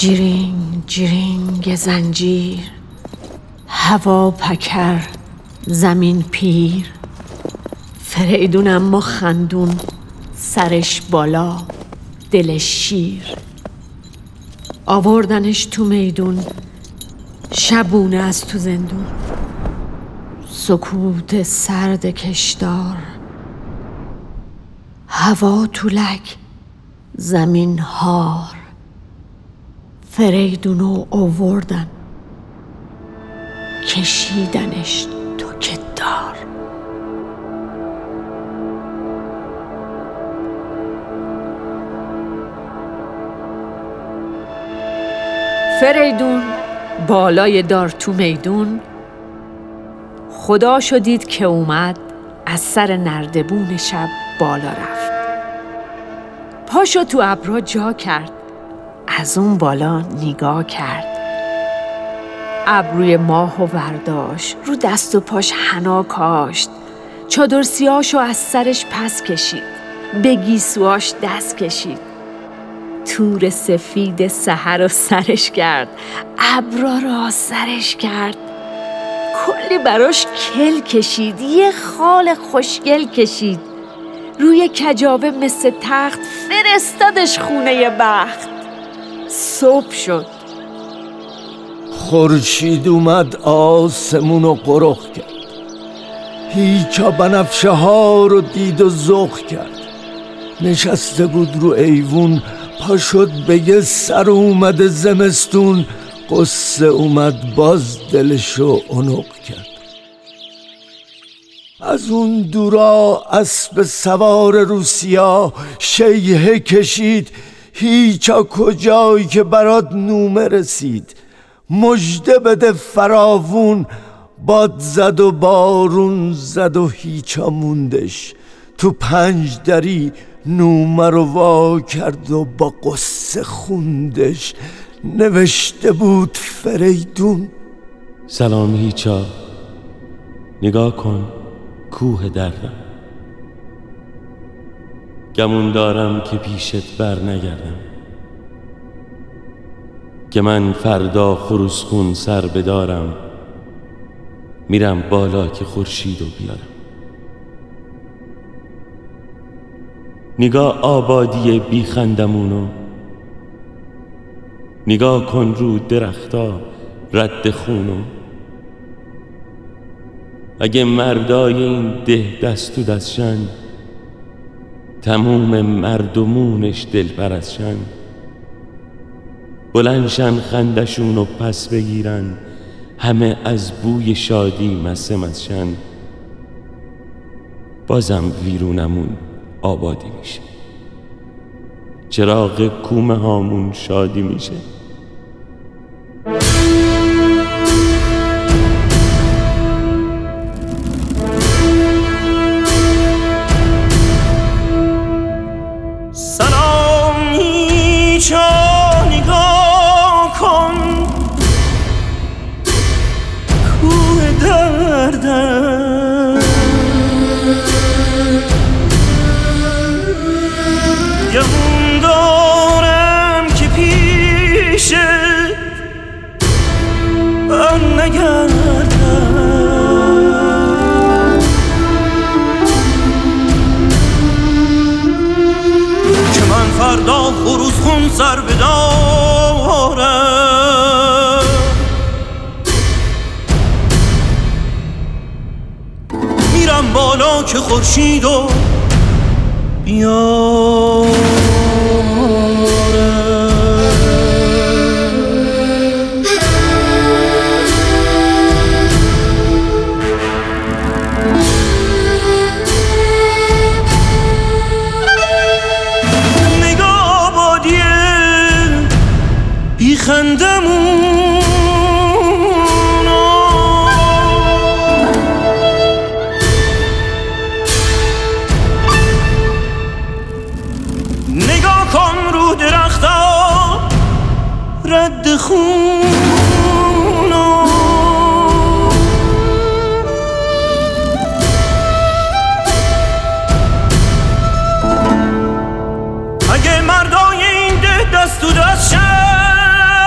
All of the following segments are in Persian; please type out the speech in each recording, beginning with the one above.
جرینگ جرینگ زنجیر، هوا پکر زمین پیر. فریدون اما خندون، سرش بالا دلش شیر. آوردنش تو میدون، شبونه از تو زندون. سکوت سرد کشدار، هوا تولک زمین هار. فریدونو آوردن، کشیدنش تو کدار. فریدون بالای دار تو میدون، خدا شدید که اومد از سر نردبون شب بالا رفت. پاشو تو ابرا جا کرد، از اون بالا نگاه کرد. ابروی ماهو ورداشت، رو دست و پاش حنا کاشت. چادر سیاهشو از سرش پس کشید، به گیسواش دست کشید. تور سفید سحر رو سرش کرد، ابرا را سرش کرد. کلی براش کل کشید، یه خال خوشگل کشید. روی کجاوه مثل تخت فرستادش خونه بخت. صبح شد، خورشید اومد آسمونو قرخ کرد. هیچا بنفشه ها رو دید و ذوق کرد. نشسته بود رو ایوون، پا شد بگه سر اومده زمستون. قصه اومد باز دلشو اونق کرد. از اون دورا اسب سوار روسیا شیهه کشید. هیچا کجایی که برات نومه رسید. مژده بده فراوون، باد زد و بارون زد و هیچا موندش. تو 5 دری نومه رو وا کرد و با قصه خوندش. نوشته بود فریدون: سلام هیچا، نگاه کن کوه دردم. گمون دارم که پیشت بر نگردم، که من فردا خروسخون سر بدارم. میرم بالا که خورشیدو بیارم. نگاه آبادی بیخندمونو، نگاه کن رو درختا رد خونو. اگه مردای این ده دست تو دستشن، تموم مردمونش دل پرستشن. بلندشن خندشونو پس بگیرن، همه از بوی شادی مست مستشن. بازم ویرونمون آبادی میشه، چراغ کومه هامون شادی میشه. سلام هیچا، نگاه کن کوه دردم. گمون دارم که پیشت بر نگردم، که من فردا خروسخون سر بدارم. میرم بالا که خورشیدو بیارم. نگاه بادیه بیخندمونو، نگاه کن رو درختا رد خونو. اگه مردای این ده دست تو دستشن،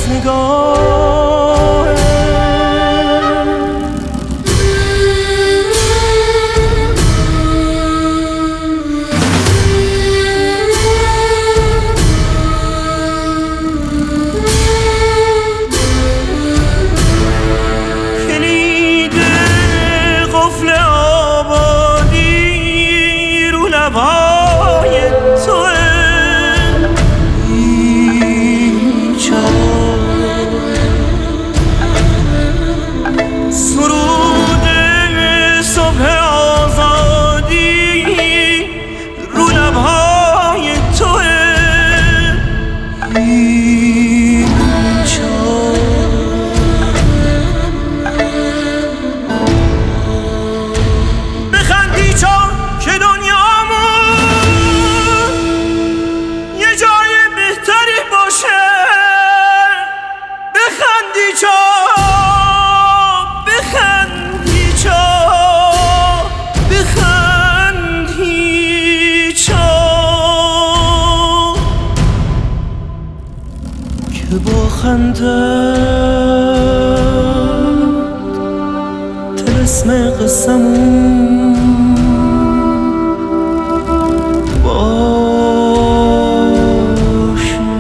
نگاه که با خندت طلسم قسمون باشه.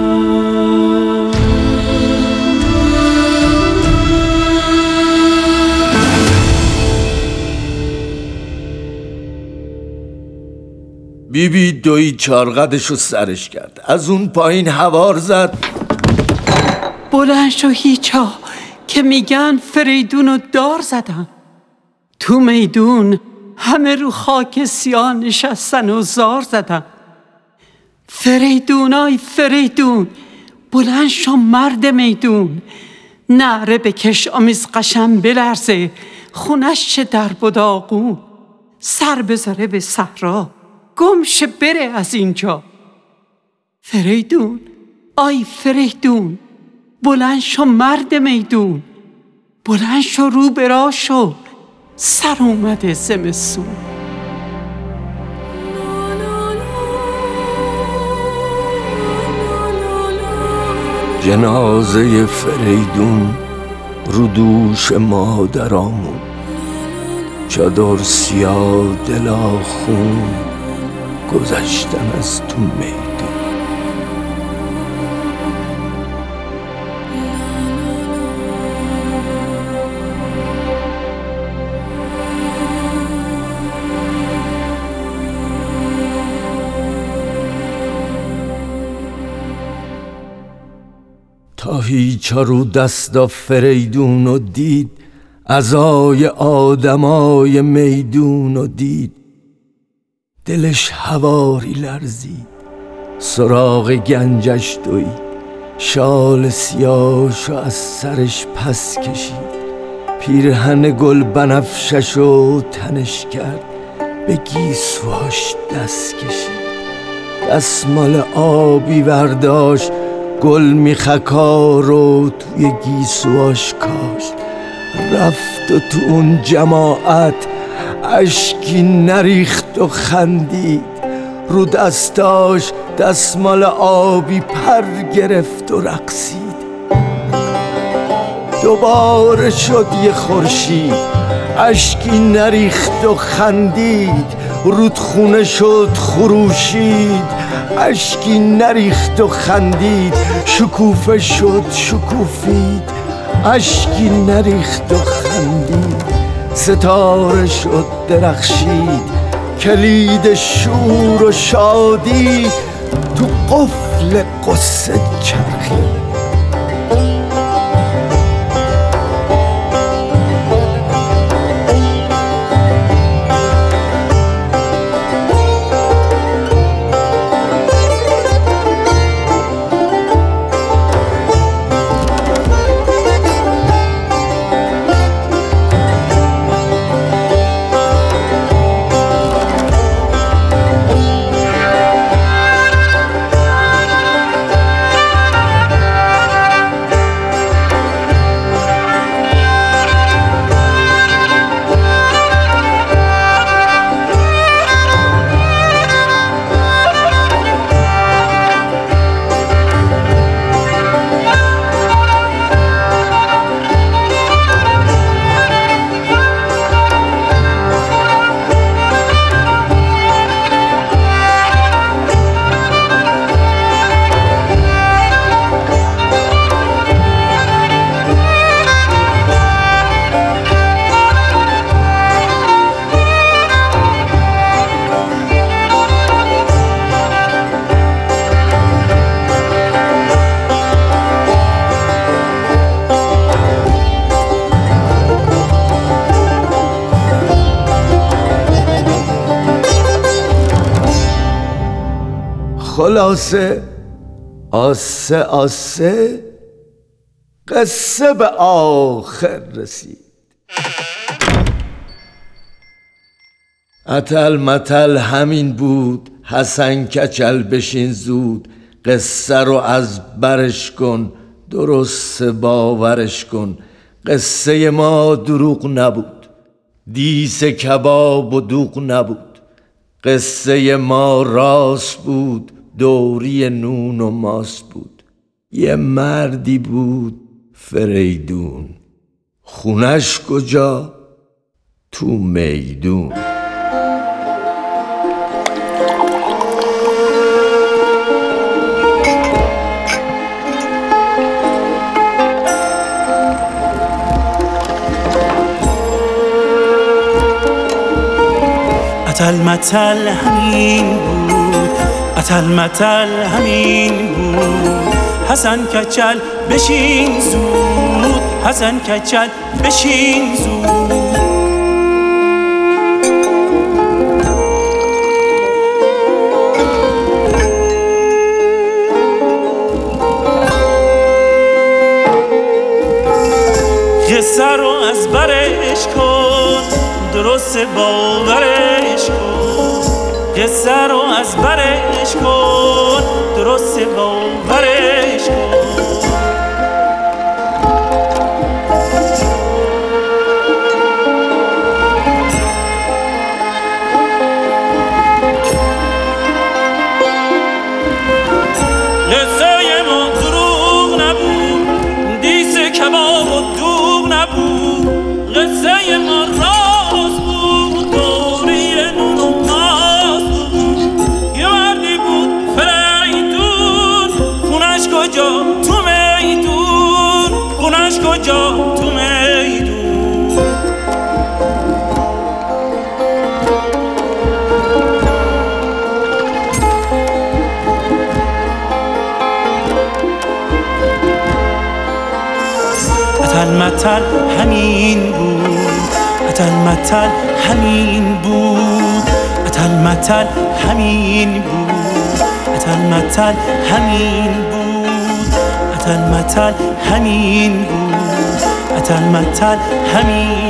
بیبی دوید چارقدشو سرش کرد، از اون پایین هوار زد. بلند شو هیچا که میگن فریدونو دار زدن. تو میدون همه رو خاک سیاه نشستن و زار زدن. فریدونای فریدون، بلند شو مرد میدون. نعره بکش آمیز قشم بلرزه، خونش چه در بداغون. سر بذاره به صحرا، گمشه بره از اینجا. فریدون، آی فریدون، بلند شو مرد میدون. بلند شو رو برا شو، سر اومده زمستون. جنازه فریدون رو دوش مادرامون، چادر سیاه دلا خون گذشتن از تو میدون. تا هیچا رو دستا فریدون و دید، عزای آدمای میدون و دید. دلش هواری لرزید، سراغ گنجش دوید. شال سیاهشو از سرش پس کشید، پیرهن گل بنفششو تنش کرد. به گیسواش دست کشید، دستمال آبی برداشت، گل میخکار و توی گیسواش کاشت. رفت و تو اون جماعت اشکی نریخت و خندید. رو دستاش دستمال آبی پر گرفت و رقصید. دوباره شد یه خورشید، اشکی نریخت و خندید. رودخونه شد خروشید، اشکی نریخت و خندید. شکوفه شد شکوفید، اشکی نریخت و خندید. ستاره شد درخشید، کلید شور و شادی تو قفل قصه چرخید. خلاصه آسه آسه قصه به آخر رسید. اتل متل همین بود، حسن کچل بشین زود، قصه رو از برش کن، درست باورش کن. قصه ما دروغ نبود، دیس کباب و دوغ نبود. قصه ما راست بود، دوری نون و ماست بود. یه مردی بود فریدون، خونش کجا؟ تو میدون. اتل متل همین بود، اتل متل همین بود. حسن کچل بشین زود، حسن کچل بشین زود. قصه رو از برش کن، درست باورش کن. قصه رو از برش کن، درست باورش کن. قصه ما دروغ نبود، دیس کباب و دوغ نبود. قصه ما راست بود، دوری نون و ماست بود. یه مردی بود فریدون، خونش کجا؟ تو میدون. خونش کجا؟ تو میدون. اتل متل همین بود، اتل متل همین بود. اتل متل همین بود، اتل متل همین بود. اتل متل همین بود، اتل متل همین